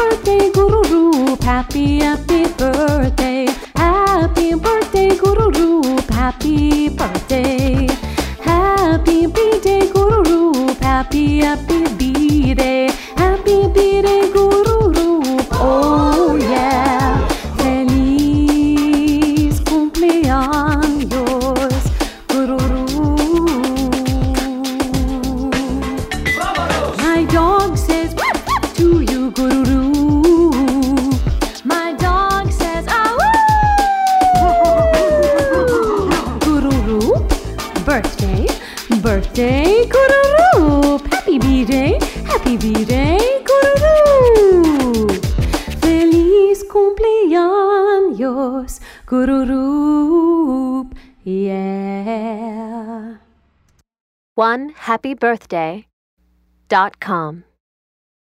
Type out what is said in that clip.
birthday, Guru Roop. Happy, happy birthday. Happy birthday, Guru Roop. Happy birthday. Happy B-Day, Guru Roop. Happy, happy B-Day. Happy B-Day, Guru Roop. Oh yeah. Feliz cumpleaños, Guru Roop. My dog says woof, woof to you, Guru Roop. My dog says Guru Roop. Birthday, birthday, Guru Roop. Happy B-Day, happy B-Day, Guru Roop. Feliz cumpleaños, Guru Roop. Yeah. OneHappyBirthday.com